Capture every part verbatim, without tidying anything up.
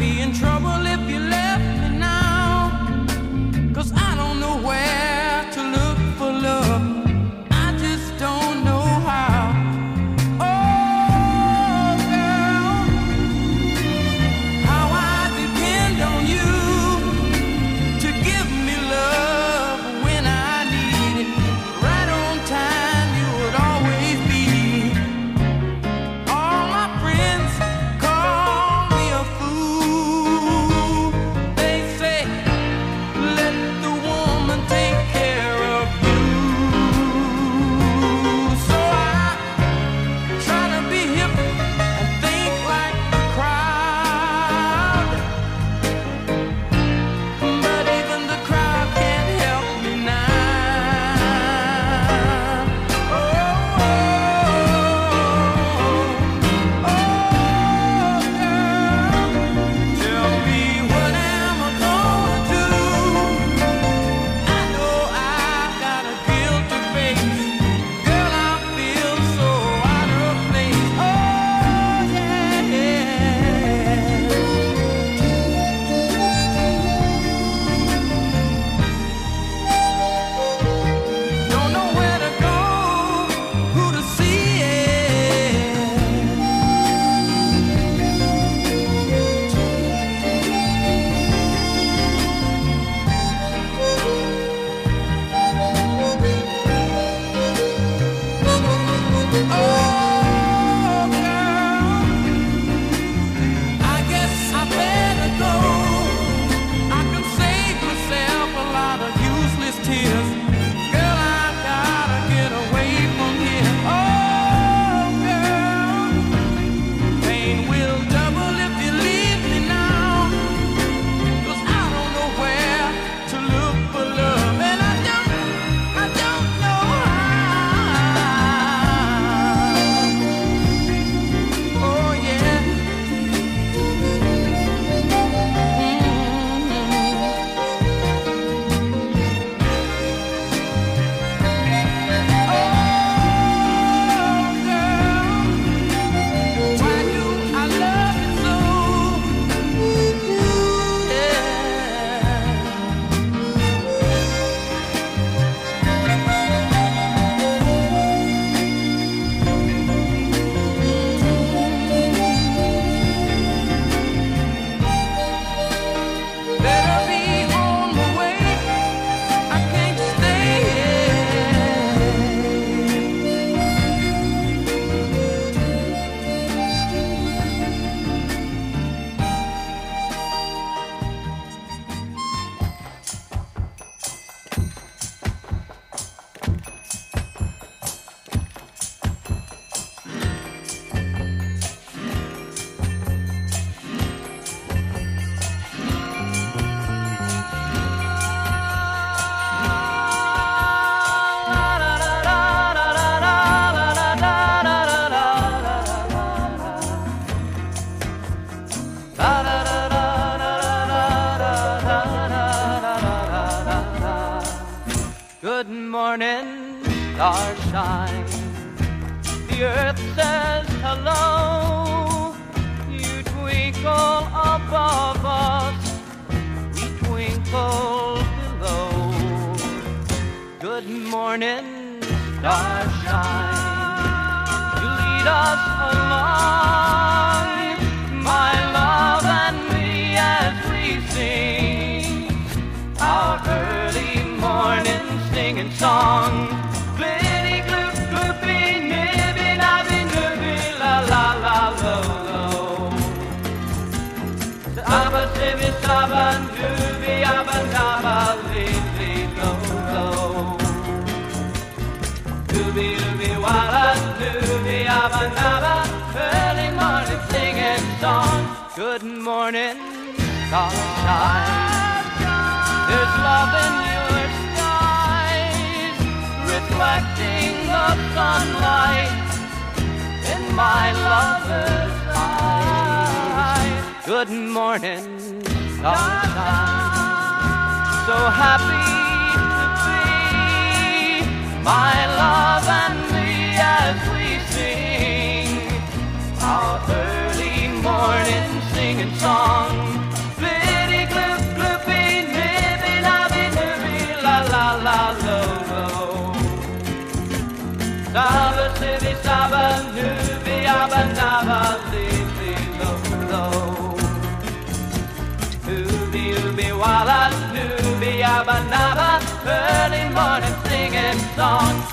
be in trouble if you left me now. 'Cause I don't know where to look for love. I just don't know how. Oh, girl, how I depend on you to give me love when I need it. Right on time, you would always be. All my friends call me a fool. They say, let the woman take care of you. So I try to be hip and think like the crowd. But even the crowd can't help me now. Oh, oh, oh, girl, tell me what am I gonna do? I know I've got a guilty face. Girl, I feel so out of place. Oh, yeah. Don't know where to go, who to see it. Oh, girl, I guess I better go. I can save myself a lot of useless tears. Girl, I gotta get away from here. Oh, girl, pain will double if you leave me now. 'Cause I don't know where to look for love. And I don't, I don't know how. Oh, yeah. Better be on my way. I can't stay here. Good morning, starshine. The earth says hello. You twinkle above us, we twinkle below. Good morning, starshine. You lead us along, my love and me, as we sing our early morning singing song. Glitty gloop gloopy nibby nabby nibby la la la lo lo. Abba sibby saban dooby abba dabba lead lead lo lo. Dooby dooby walla dooby abba dabba. Early morning singing song. Good morning, sunshine. There's love in your skies, reflecting the sunlight in my lover's eyes. Good morning, sunshine. So happy to be, my love and me, as we sing our early morning singing song. doobie walla doobie yabba dabba, early morning singing songs.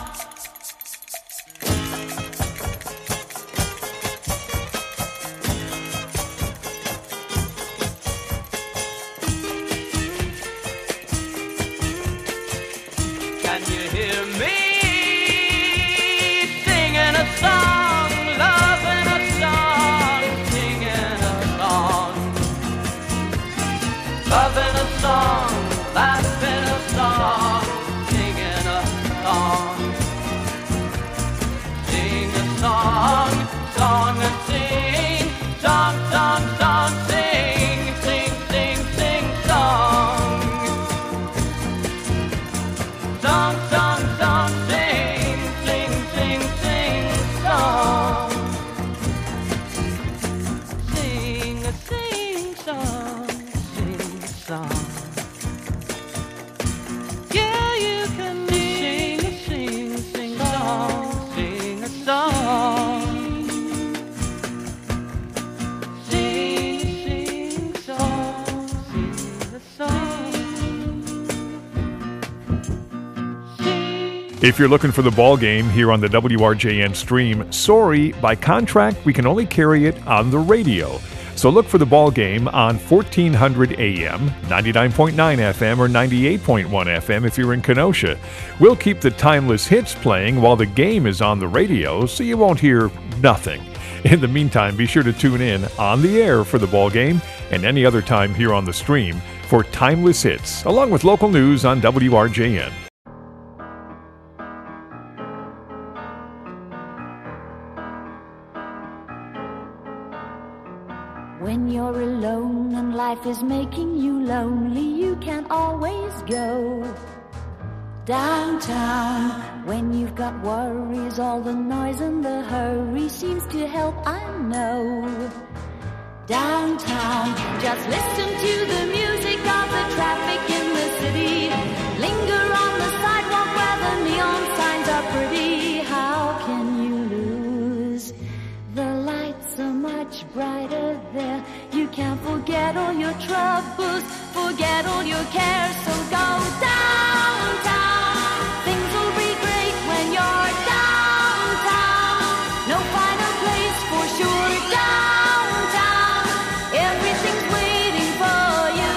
Can you hear me singing a song, loving a song, singing a song, loving a song, laughing a song, singing a song, sing a song, song and sing, song, song, song, sing, sing, sing, sing, song. Song, song, song, sing, sing, sing, sing, song. Sing a sing song, sing a song. Yeah, you can sing a sing, sing song, sing a song. Sing a sing song, sing a song. If you're looking for the ball game here on the W R J N stream, sorry, by contract, we can only carry it on the radio. So look for the ball game on fourteen hundred A M, ninety-nine point nine F M, or ninety-eight point one F M if you're in Kenosha. We'll keep the timeless hits playing while the game is on the radio, so you won't hear nothing. In the meantime, be sure to tune in on the air for the ball game and any other time here on the stream for timeless hits, along with local news on W R J N. When you're alone and life is making you lonely, you can always go downtown. When you've got worries, all the noise and the hurry seems to help, I know. Downtown, just listen to the music of the traffic in the city. Linger on the sidewalk where the neon signs are pretty. How can you lose? The lights are much brighter there. You can't forget all your troubles, forget all your cares. So go downtown. Things will be great when you're downtown. No finer place for sure. Downtown, everything's waiting for you.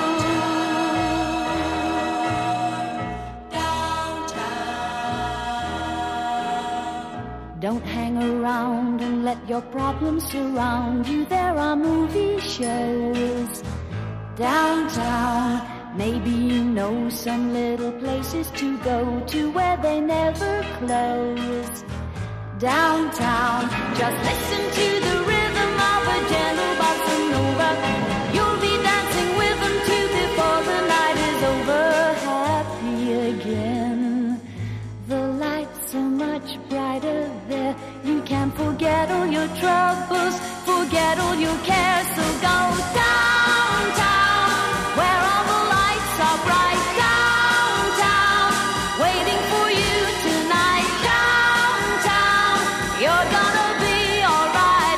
Downtown. Don't hang around and let your problems surround you. There are movie shows downtown. Maybe you know some little places to go to where they never close. Downtown, just listen to the rhythm of a gentle bossa nova. You'll be dancing with them too before the night is over. Happy again. The lights are much brighter there. You can't forget all your troubles, forget all your cares. So go downtown, where all the lights are bright. Downtown, waiting for you tonight. Downtown, you're gonna be alright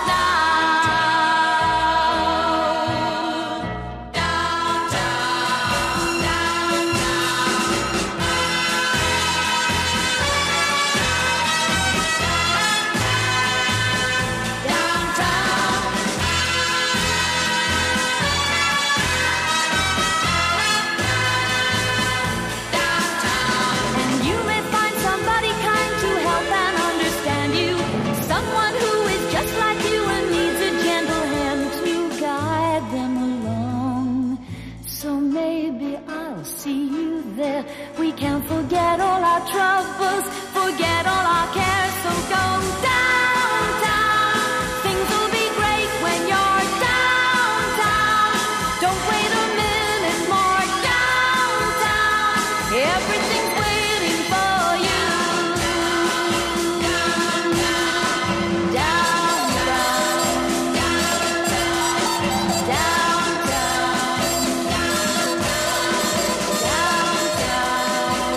now. Downtown, and you may find somebody kind to help and understand you. Someone who is just like you and needs a gentle hand to guide them along. So maybe I'll see you there. We can forget all our troubles, forget all our cares. So go downtown. Things will be great when you're downtown. Don't wait a minute more. Downtown, everything's waiting for you. Downtown, downtown, downtown, downtown.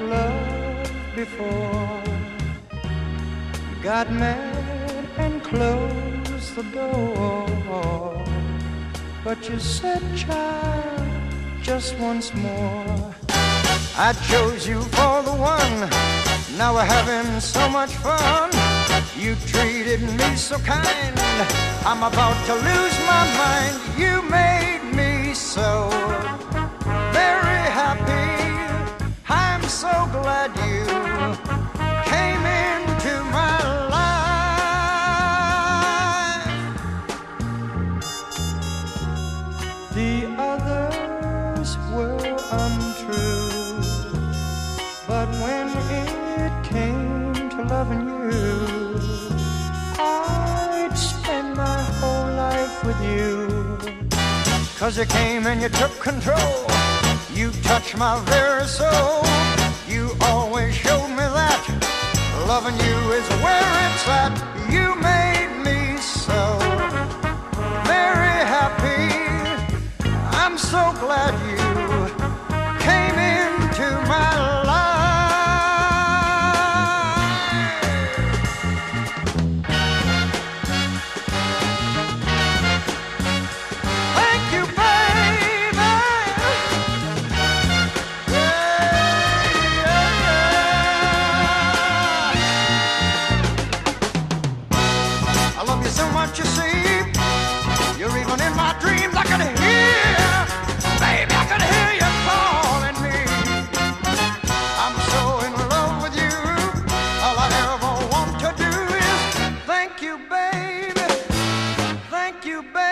love before. You got mad and closed the door, but you said, child, just once more. I chose you for the one, now we're having so much fun. You treated me so kind, I'm about to lose my mind. You made me so very happy, I'm so glad you came into my life. The others were untrue, but when it came to loving you, I'd spend my whole life with you. 'Cause you came and you took control, you touched my very soul. You always showed me that loving you is where it's at. You made me so very happy, I'm so glad you came into my life. Thank you, baby. Yeah, yeah, yeah. I love you so much, you see. You're even in my dreams. I can hear, baby, I can hear you calling me. I'm so in love with you. All I ever want to do is thank you, baby. Thank you, baby.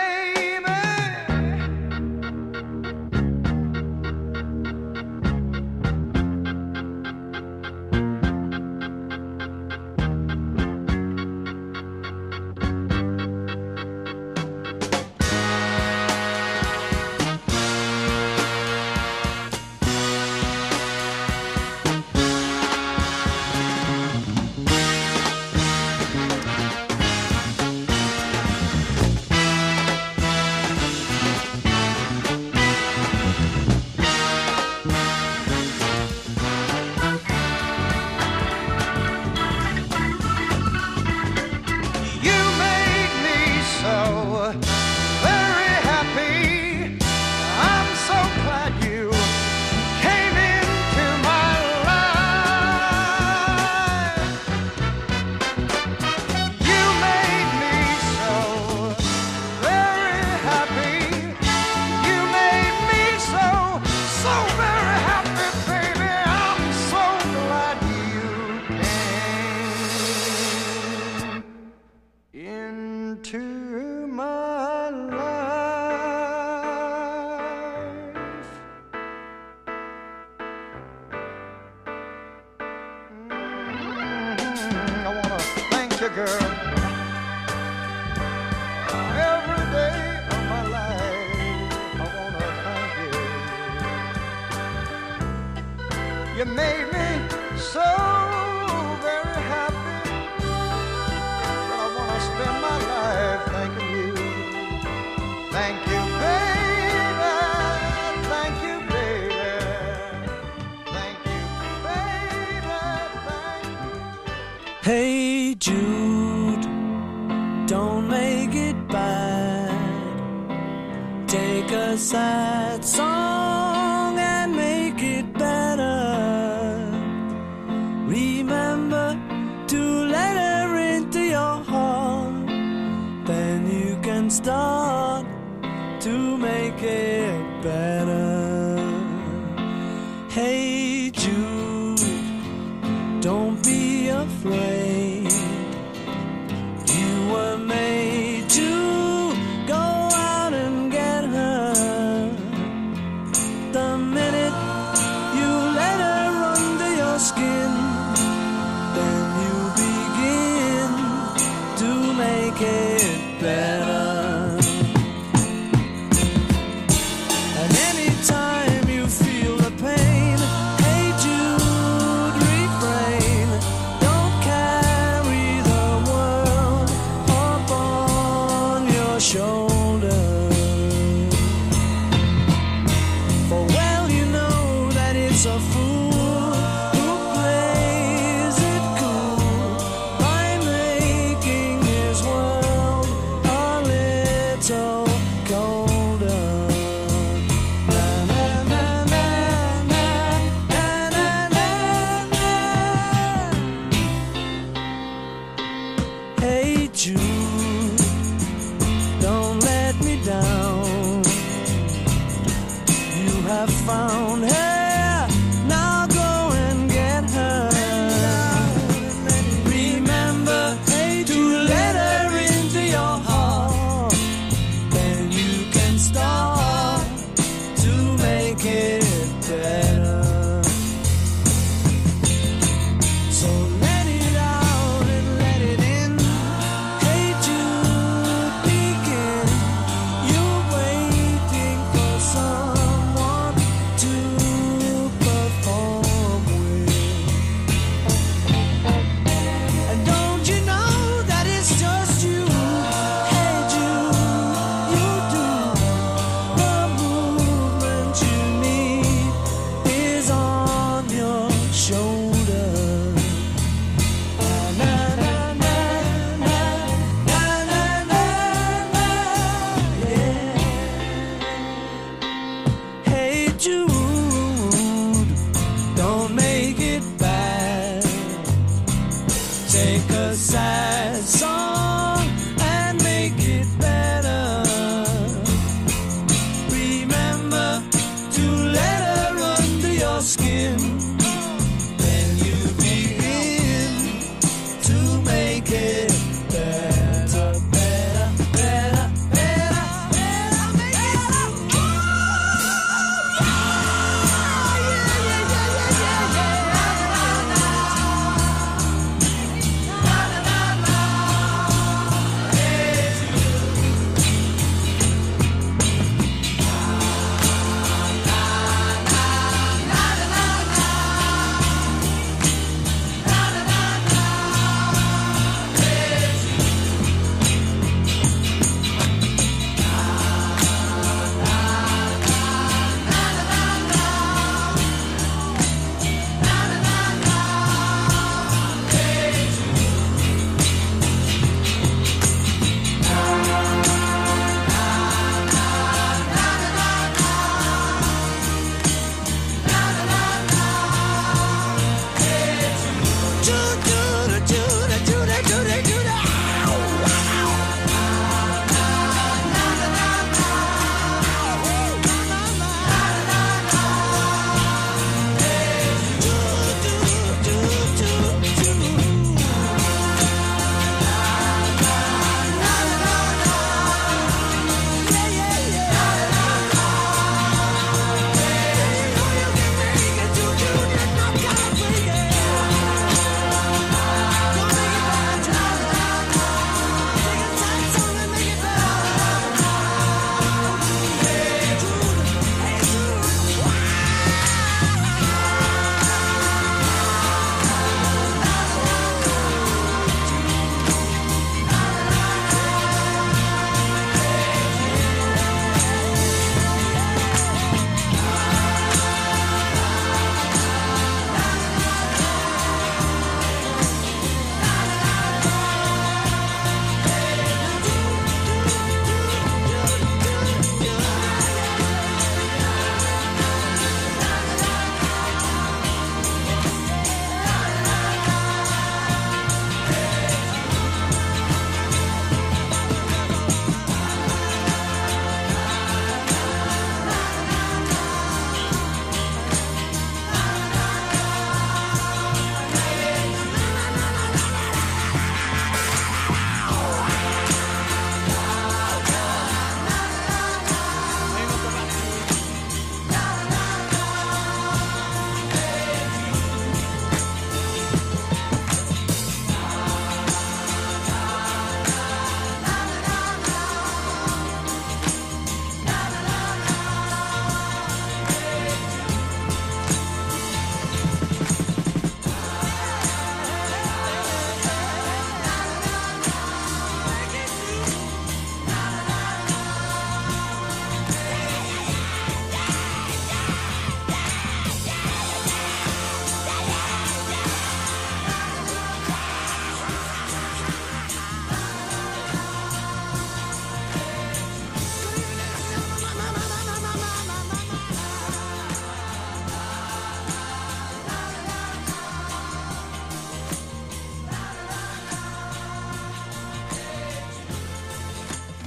You made me so very happy, I'm so glad you came into my life. You made me so very happy, you made me so, so very happy, baby. I'm so glad you came into my life. Mm, I wanna thank you, girl, every day of my life. I wanna thank you. You made me so very happy that I wanna spend my life thanking you. Thank you, baby. Thank you, baby. Thank you, baby. Thank you. Hey Jude, don't make it bad. Take a sad song and make it better. Remember to let her into your heart, then you can start to make it better. Hey Jude, don't be afraid. You were made to go out and get her. The minute you let her under your skin, then you begin to make it better. And anytime you feel the pain, hey Jude, refrain. Don't carry the world upon your shoulder. For well you know that it's a fool who found her. Now go and get her. Remember to let her into your heart. Then you can start to make it better. So let it out and let it in. Hey Jude Deacon, you're waiting for someone to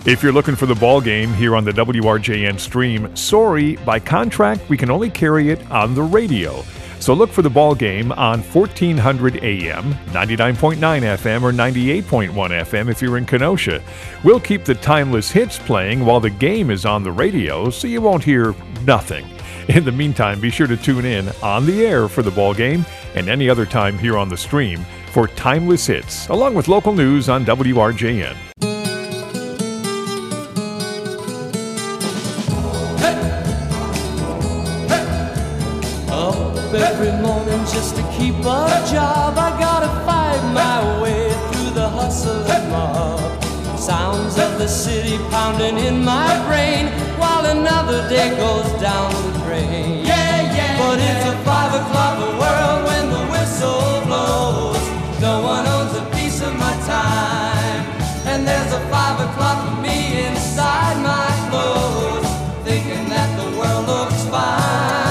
If you're looking for the ball game here on the W R J N stream, sorry, by contract, we can only carry it on the radio. So look for the ball game on fourteen hundred A M, ninety-nine point nine F M, or ninety-eight point one F M if you're in Kenosha. We'll keep the timeless hits playing while the game is on the radio, so you won't hear nothing. In the meantime, be sure to tune in on the air for the ball game and any other time here on the stream for timeless hits, along with local news on W R J N. Every morning just to keep a job, I gotta fight my way through the hustle and mob. Sounds of the city pounding in my brain while another day goes down the drain. Yeah, yeah. But it's a five o'clock world when the whistle blows. No one owns a piece of my time, and there's a five o'clock for me inside my clothes, thinking that the world looks fine.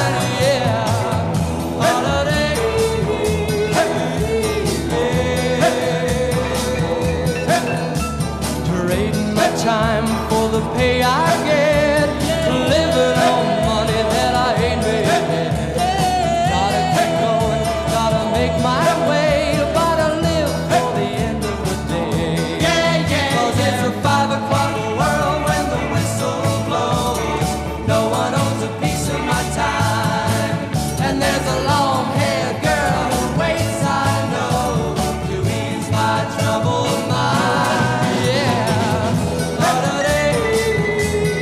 Time for the pay I get, living on money that I ain't made yet. Gotta keep going, gotta make my way, gotta live for the end of the day. Yeah, yeah, cause it's a five o'clock world when the whistle blows. No one owns a piece of my time, and there's a long-haired girl who waits, I know, to ease my troubled mind.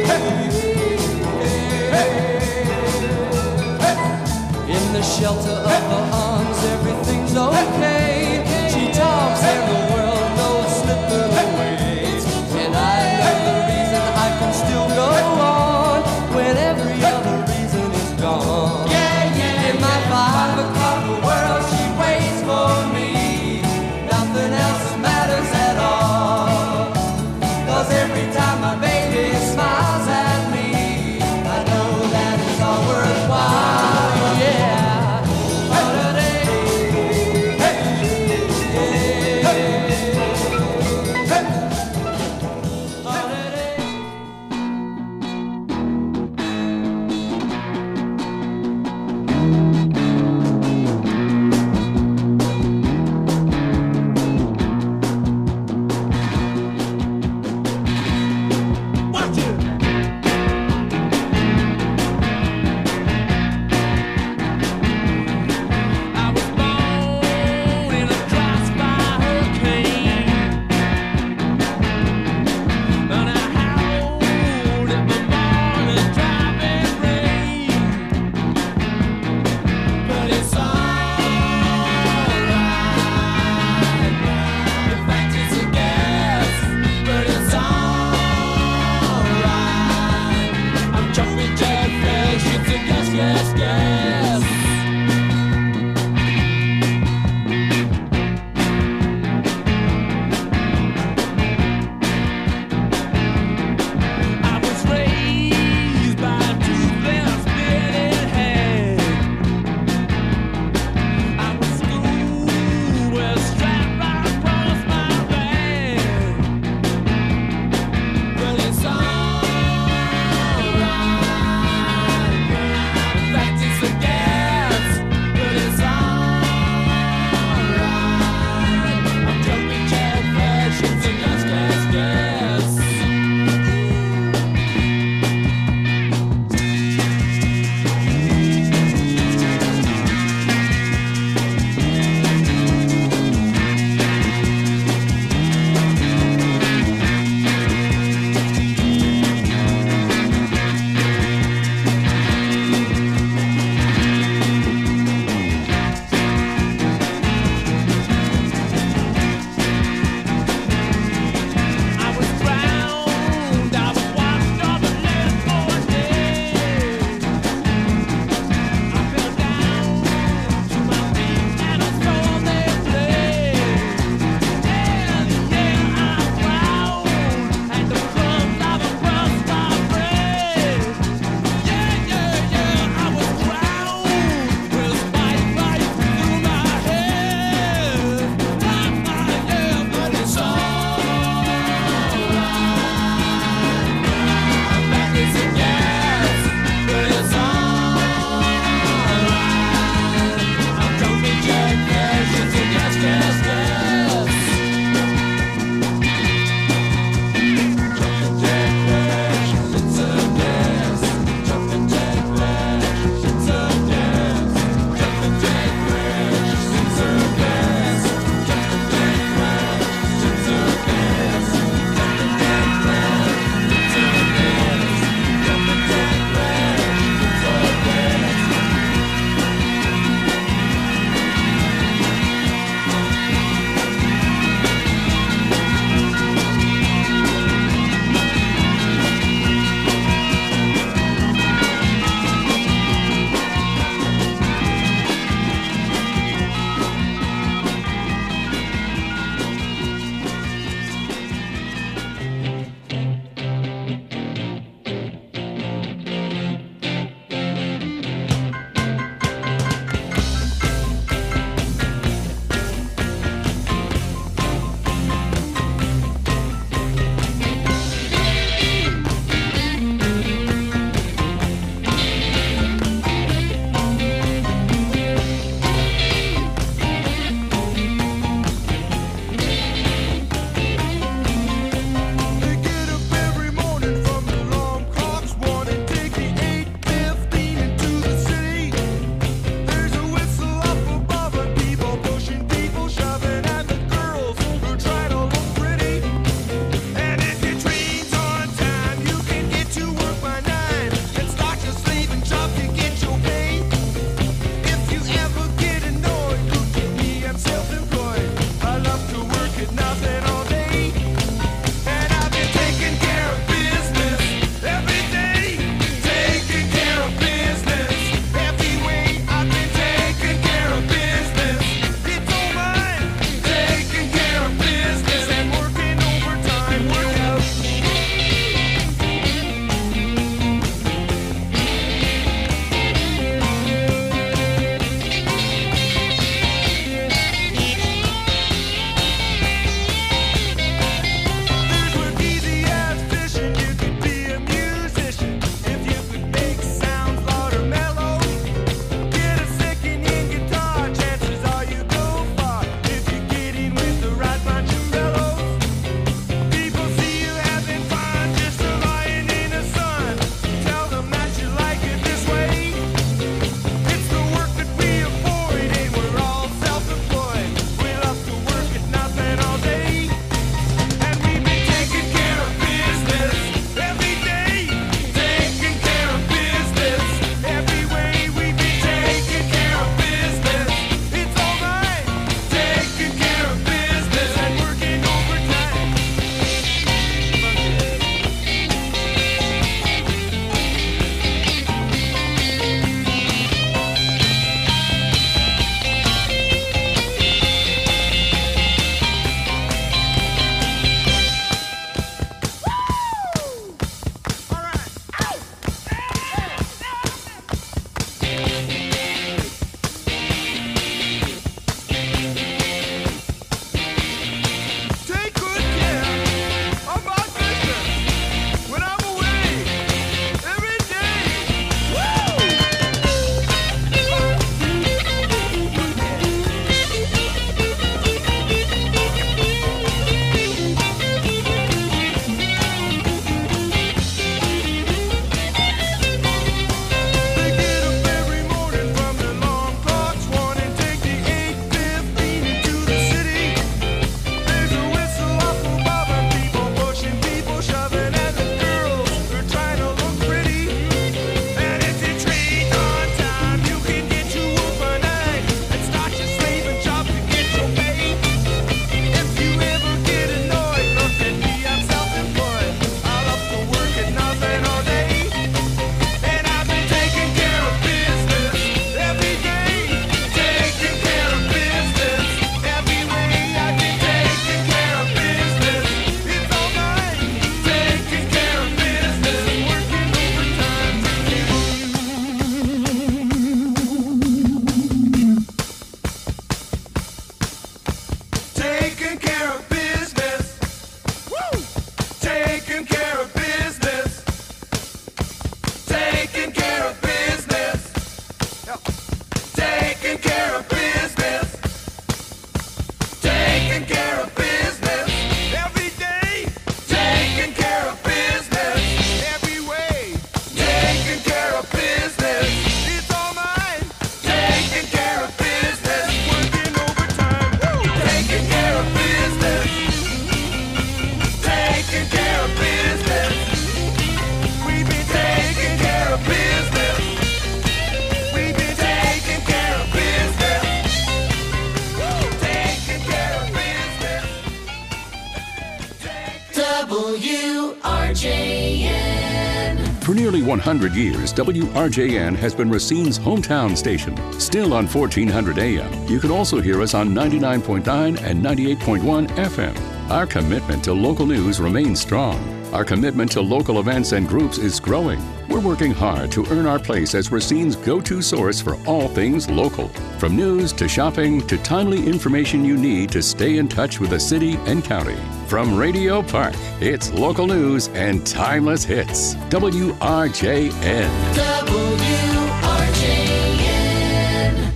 R J N. For nearly one hundred years, W R J N has been Racine's hometown station. Still on fourteen hundred A M, you can also hear us on ninety-nine point nine and ninety-eight point one F M. Our commitment to local news remains strong. Our commitment to local events and groups is growing. We're working hard to earn our place as Racine's go-to source for all things local. From news to shopping to timely information you need to stay in touch with the city and county. From Radio Park, it's local news and timeless hits. W R J N. W R J N.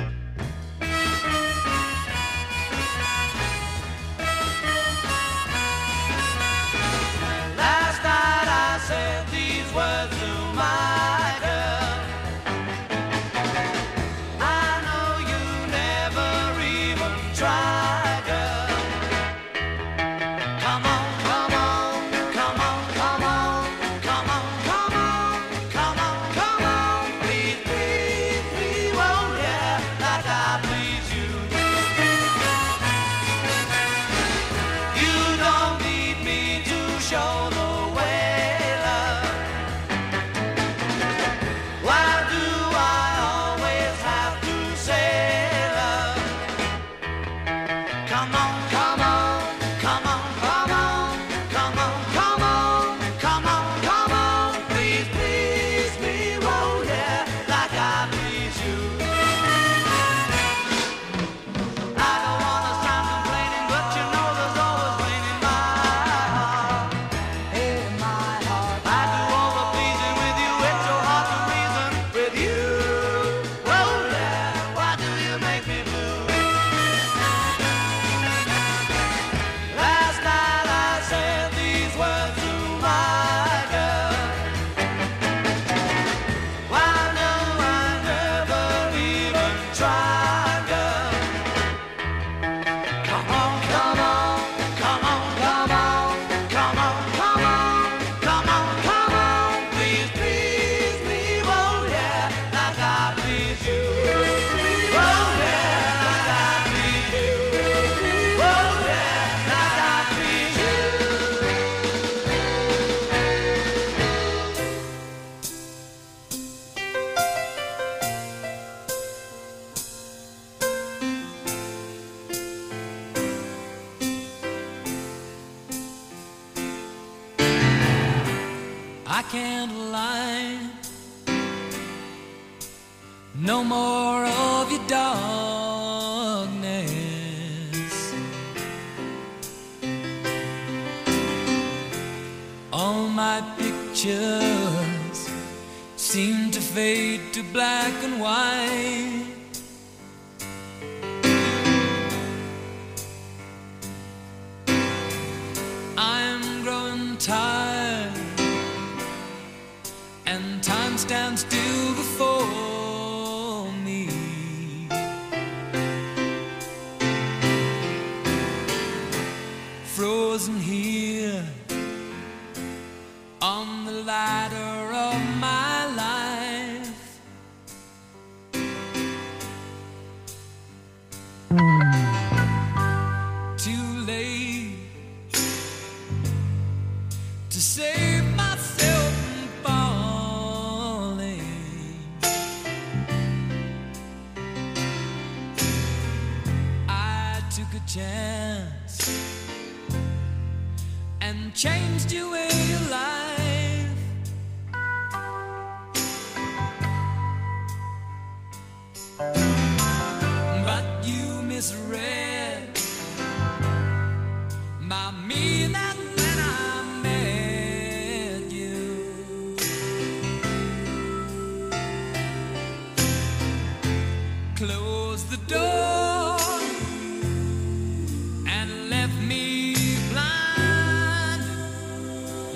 Last night I said these words to my girl. I know you never even tried, girl. Come on, come on, come on, come on, come on, come on, come on, come on. Please, please, please, won't yeah, like I please you. You don't need me to show the way, love. Why do I always have to say, love? Come on, come on, come on, come on, come on, come on, come on, come on. Please, please me, oh yeah, like I please you. I don't wanna sound complaining, but you know there's always pain in my heart. In my heart. I do all the pleasing with you, it's so hard to reason with you. Oh yeah, why do you make me blue? Last night I said these words to my girl. Why no, I never even tried, girl. Come on, come on, come on, come on, come on, come on, come on, come on. Please, please me, oh yeah, like I please you. Oh yeah, like I please you. Oh yeah, like I please you. I can't lie. No more of your darkness. All my pictures seem to fade to black and white. I'm growing tired, and time stands still before me. Frozen here on the ladder of my life. Too late to save myself from falling. I took a chance and changed your way of life. But you misread my meaning when I met you. Close the door and left me blind.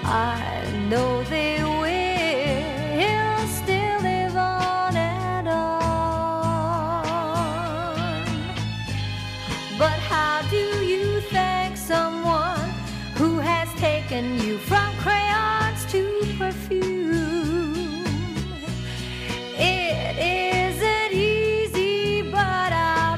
I know they will still live on and on. But how do you thank someone who has taken you from crayons to perfume? It isn't easy, but I'll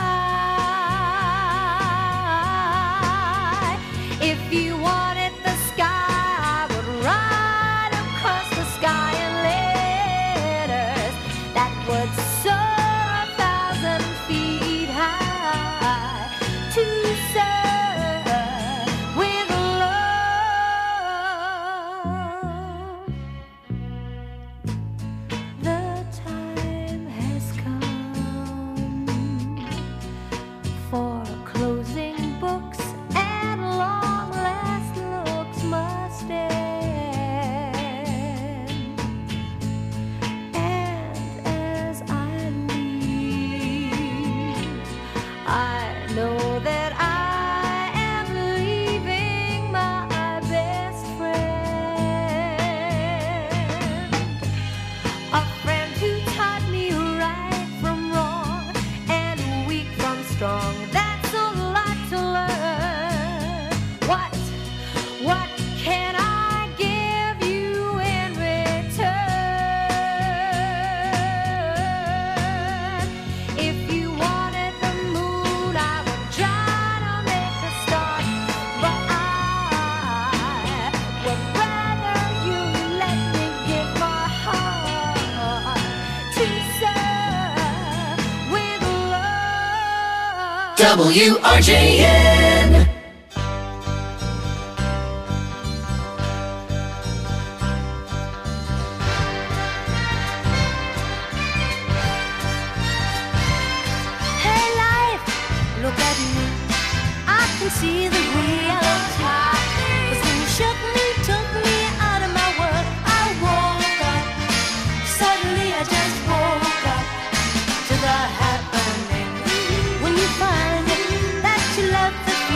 try. If you wanted the sky, I would ride across the sky in letters that would soar a thousand feet high to serve with love. The time has come for closing books, and long last looks must end. And as I leave, I know that I am leaving my best friend, a friend who taught me right from wrong and weak from strong. That's a lot to learn. What, what can I give you in return? If you wanted the moon, I would try to make a start, but I would rather you let me give my heart to serve with love. W R J N. Hey life, look at me. I can see the reality. 'Cause when you shook me, took me out of my world, I woke up. Suddenly I just woke up to the happening. When you find it, that you love the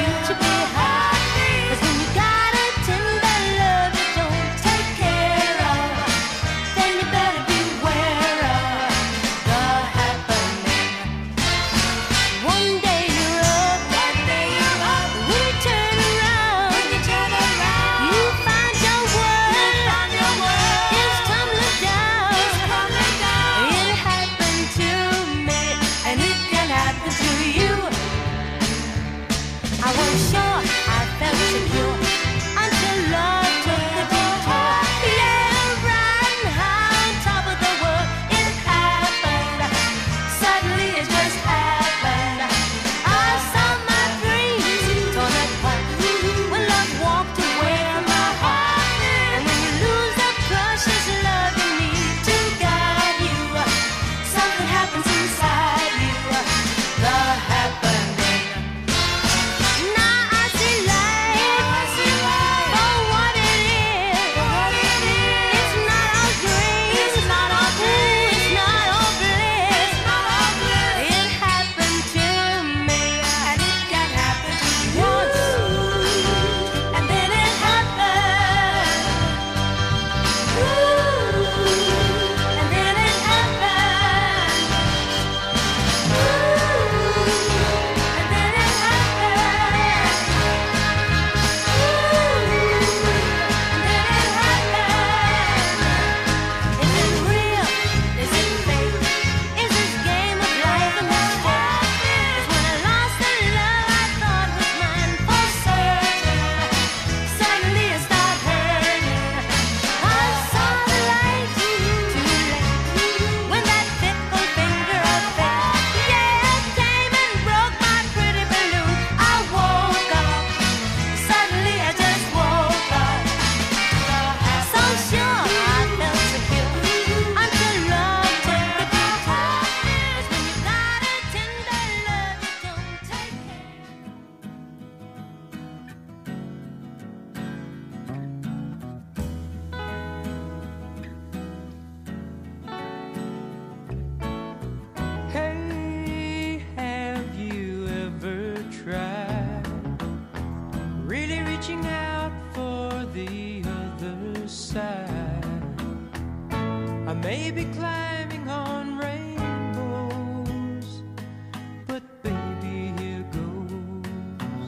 maybe climbing on rainbows, but baby, here goes.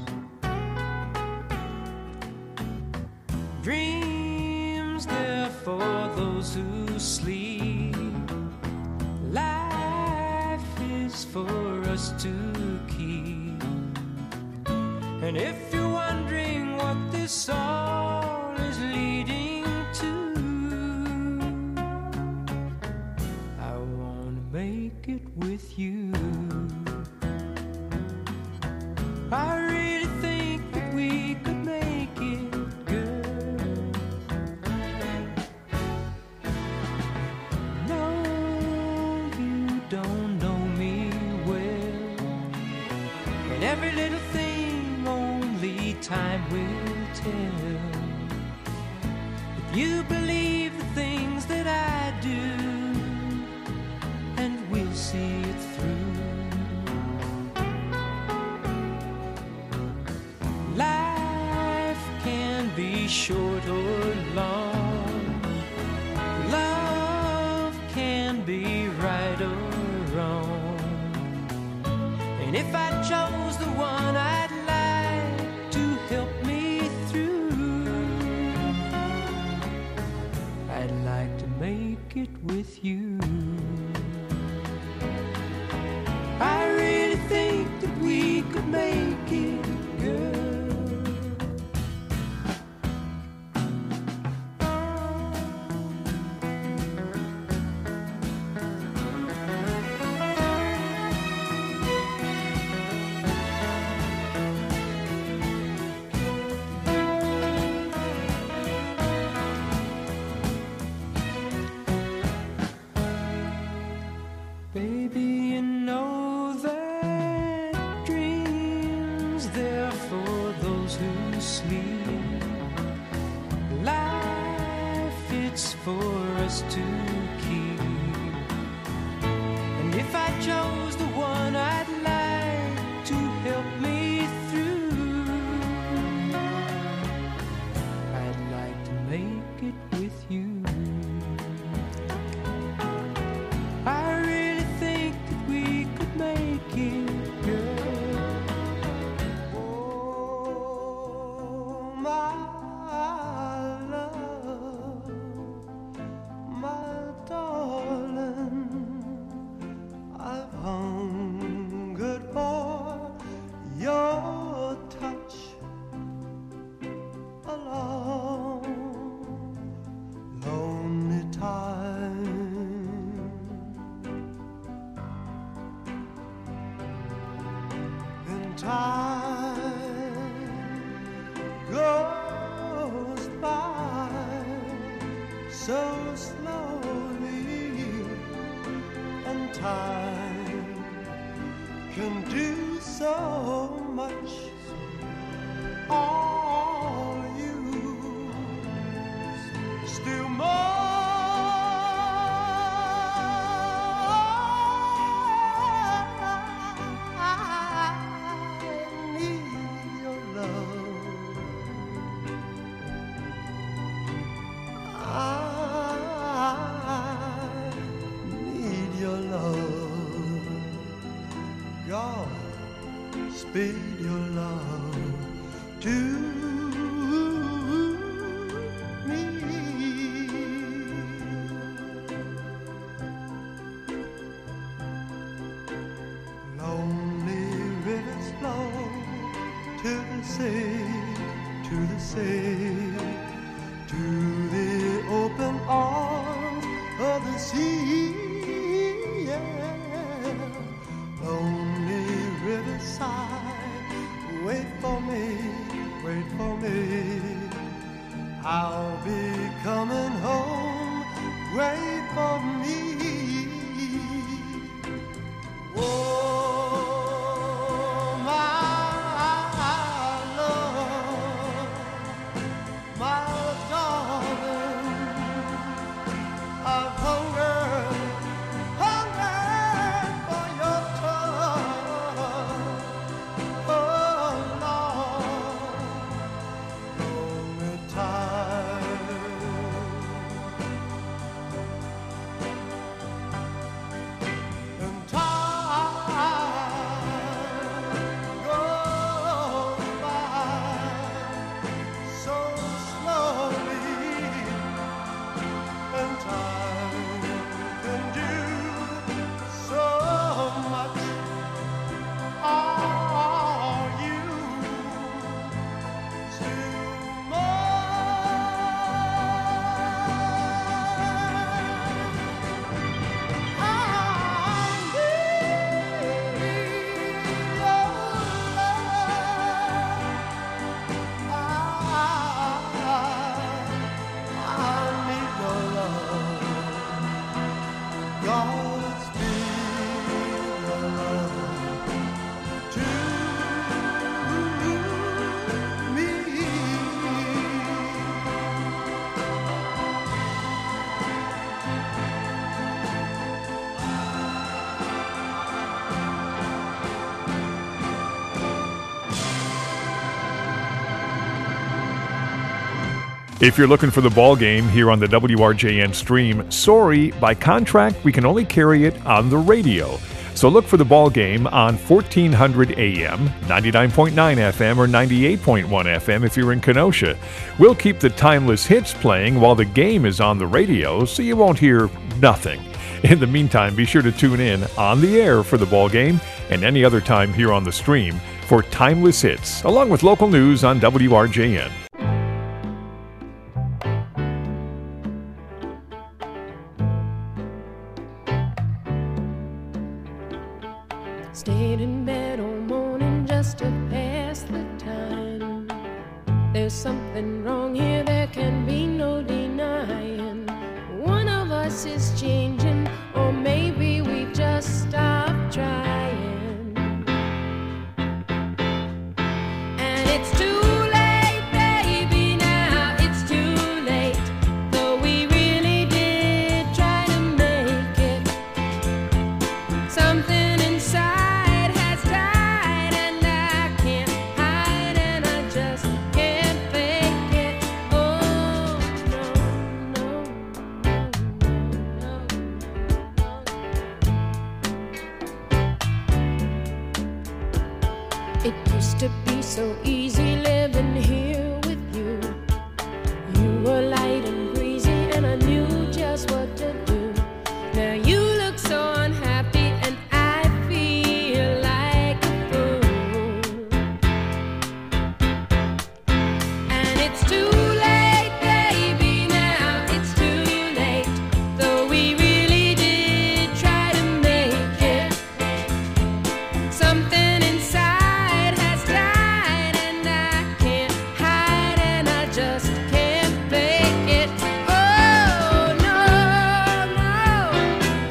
Dreams, they're for those who sleep. Life is for us to keep. And if you're wondering what this all is leading to, I wanna make it with you. I really think that we could make it, girl. No, you don't know me well, and every little thing only time will tell. If you believe the things that I do, and we'll see it through. Life can be short or long. Love can be right or wrong. And if I chose the one I'd like to help me through, I'd like to make it with you. I really think that we could make it, girl. Baby, you know that dreams, they're for those who sleep. Life, it's for us to keep. And if I chose the one I'd like to help me through, I'd like to make it with you. I really think that we could make it, girl. Oh, my love, my darling, I've hungered for your touch a long, lonely time. Time goes by so slowly, and time can do so much. All you still more. God, speed your love to me. Lonely rivers flow to the sea, to the sea, to the open arms of the sea. Yeah. Lonely riverside, wait for me, wait for me. I'll be coming home, wait for me. Oh, my love, my darling, I've hungered, hungered for your touch. Oh, Lord, lonely time. If you're looking for the ball game here on the W R J N stream, sorry, by contract, we can only carry it on the radio. So look for the ball game on fourteen hundred A M, ninety-nine point nine F M, or ninety-eight point one F M if you're in Kenosha. We'll keep the timeless hits playing while the game is on the radio, so you won't hear nothing. In the meantime, be sure to tune in on the air for the ball game and any other time here on the stream for timeless hits, along with local news on W R J N. Stayed in bed all morning just to pass the time. There's something wrong here, there can be no denying. One of us is changing, or maybe we just stopped trying. And it's too late, baby, now it's too late. Though we really did try to make it. Something inside has died, and I can't hide, and I just can't fake it. Oh, no, no, no, no. It used to be so easy living here with you. You were light and breezy, and I knew just what to do. Now you look so unhappy, and I feel like a fool. And it's too late, baby, now it's too late. Though we really did try to make it. Something inside has died, and I can't hide, and I just can't fake it. Oh, no, no.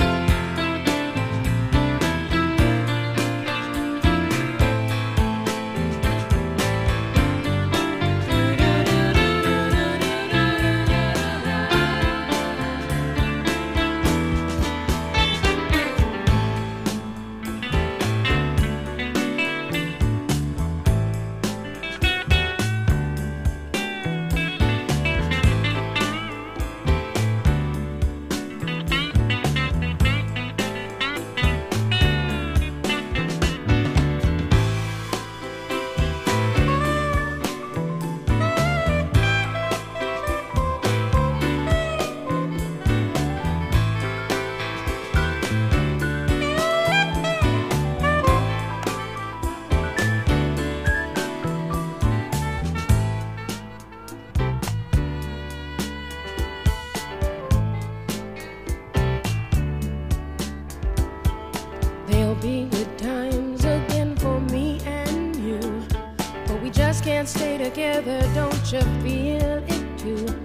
There'll be good times again for me and you, but we just can't stay together, don't you feel it too?